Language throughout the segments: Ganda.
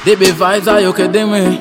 DB vibes are you kidding me?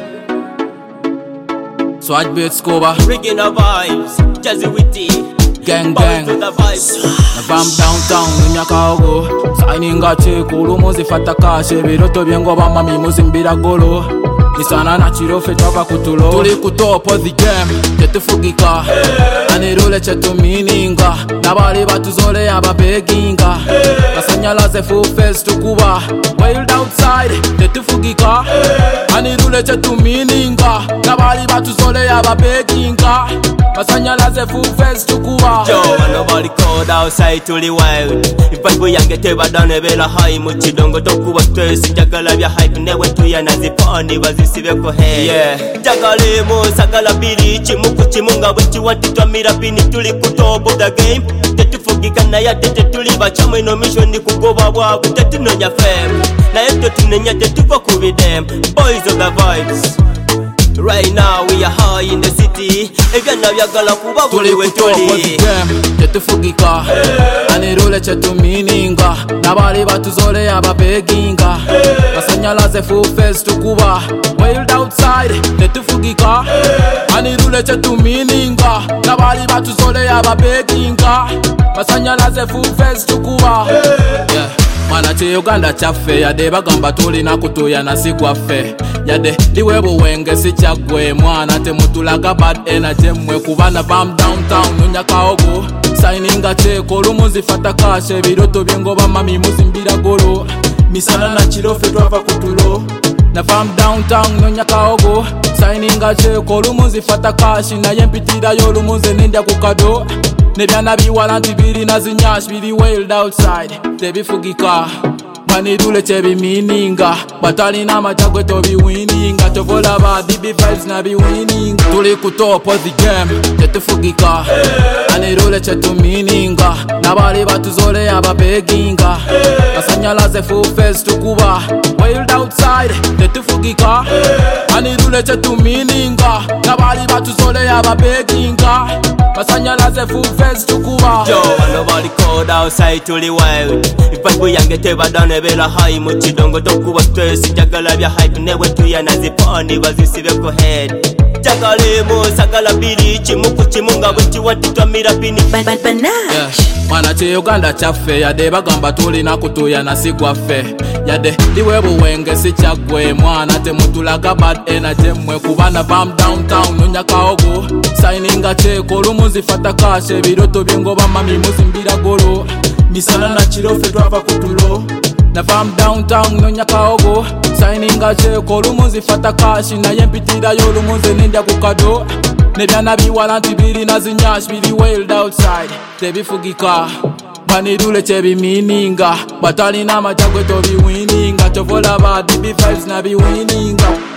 Swag beat scuba, Rigging the vibes, Jazzy Witty, gang bounce to the vibes. Navam downtown Nyakago Signinga chekulu muzifata kashe Biroto byengoba mami muzimbira golo Nisana na chirofe twava kutulo Tuli kutopo the game tetufugika Anirule chetu mininga Nabali batuzole ababeginga Basanyalaze full face tukuba Wild outside tetufugika Anirule chetu mininga Nabali batuzole ababeginga Basanyalaze full face tukuba Yo, and nobody called outside tuli wild. If I yange teba done bela high muchidongo tokuba stress jagala bya hype newe tuya nazipani bazisibeko hey. Yeah. Jagala mo sagala biri chimuku chimunga wechi watitwamira pini tuli kutobo the game. Tetufugika na ya tuli bachamwe no mission ni kugoba bwabu tetunonya fame. Na yeto tunenya tetuko kubidem. Boys of the vibes. Right now we are high in the city. Ebyana byagala kuba buli wetuli tetufugika Anirule chetu mininga Nabali batuzole ababeginga Basanyalaze full face tukuba Wild outside tetufugika Anirule chetu mininga Nabali batuzole ababeginga Basanyalaze full face tukuba yeah. Mana che Uganda chafe Yade bagamba tuli na kutuya na sigwafe Yade liwe buwenge si chagwe Mwana te mutulaga bad energy mwe Kubana bam downtown nunya kaogo Signinga che kolu muzifata kashe Biroto byengoba mami muzimbira golo Misana na chirofe twava kutulo Na bam downtown nunya kaogo Signinga che kolu muzifata kashe Na yempitira yolu muze nindya kukado Nebyana biwalanti biri na zinyash biri wild outside Tebifugika Manidule chebi mininga Batali na machagwe tobi winninga Tovola ba DB vibes na bi winning Tuli kutopo the game tetufugika Manidule chetu mininga Nabali batuzole ababeginga Basanyalaze full face tukuba Wild outside tetufugika Manidule chetu mininga Nabali batuzole ababeginga Basanyalaze full face tukuba Yo, and nobody called outside tuli wild. If I yange teba done bela high muchidongo tokuba stress jagala bya hype newe tuya nazipani bazisibeko head. Jagala mo sagala biri chimuku chimunga wechi watitwamira pini yeah. Mana che Uganda chafe Yade bagamba tuli na kutuya na sigwafe Yade liwe buwenge si chagwe Mwana te mutulaga bad energy mwe Kubana bam downtown nunya kaogo Signinga che kolu muzifata kashe Biroto byengoba mami muzimbira golo Misana na chirofe twava kutulo Na bam downtown nunya kaogo Signinga che kolu muzifata kashe Na yempitira yolu muze nindya kukado Nebyana biwalanti biri na zinyash biri wild outside Tebifugika Manidule chebi mininga Batali na machagwe tobi winninga Tovola ba DB vibes na bi winninga